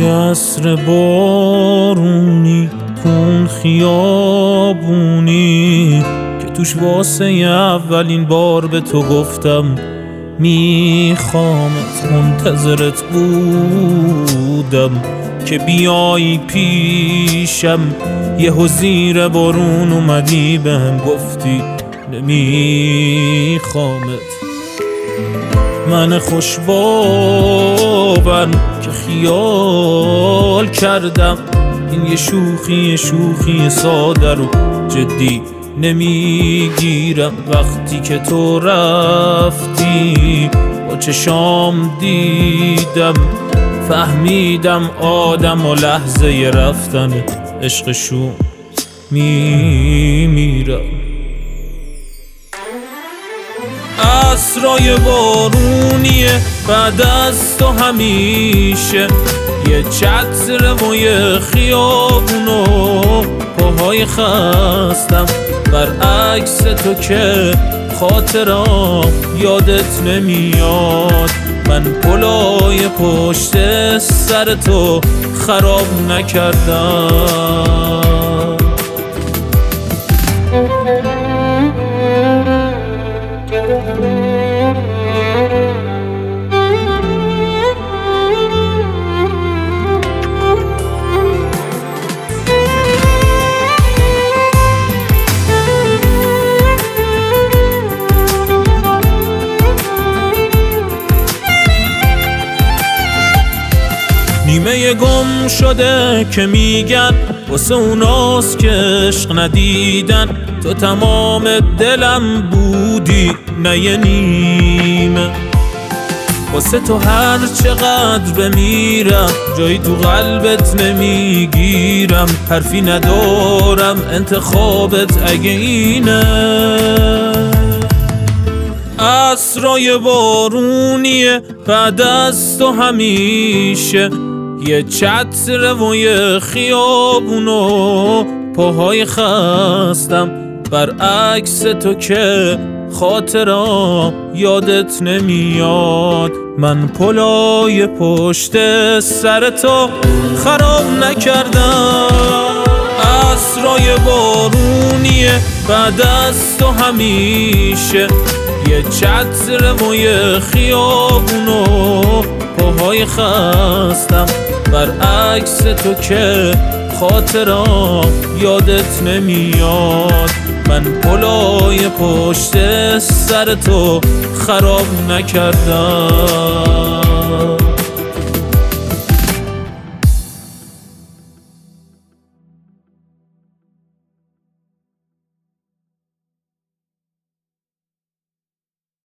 عصر بارونی کن خیابونی که توش واسه اولین بار به تو گفتم میخوامت. منتظرت بودم که بیایی پیشم، یهو زیر بارون اومدی بهم گفتی نمیخوامت. من خوشباور که خیال کردم این یه شوخی ساده رو جدی نمیگیرم. وقتی که تو رفتی با چشام دیدم، فهمیدم آدم و لحظه رفتن عشقشون میمیرم. عصرای بارونیه بعد از تو همیشه، یه چتر و یه خیابونو پاهای خستم. برعکس تو که خاطرام یادت نمیاد، من پلای پشت سر تو خراب نکردم. نیمه گم شده که میگن واسه اوناست که عشق ندیدن، تو تمام دلم بودی نه یه نیمه. واسه تو هر چقدر بمیرم جایی تو قلبت نمیگیرم. حرفی ندارم انتخابت اگه اینه. عصرای بارونیه بعد از تو همیشه، یه چتر و یه خیابونو پاهای خستم. برعکس تو که خاطرام یادت نمیاد، من پلای پشت سر تو خراب نکردم. عصرای بارونیه بعد از تو همیشه، یه چتر و یه خیابونو پاهای خستم. برعکس تو که خاطرام یادت نمیاد، من پلای پشت سر تو خراب نکردم.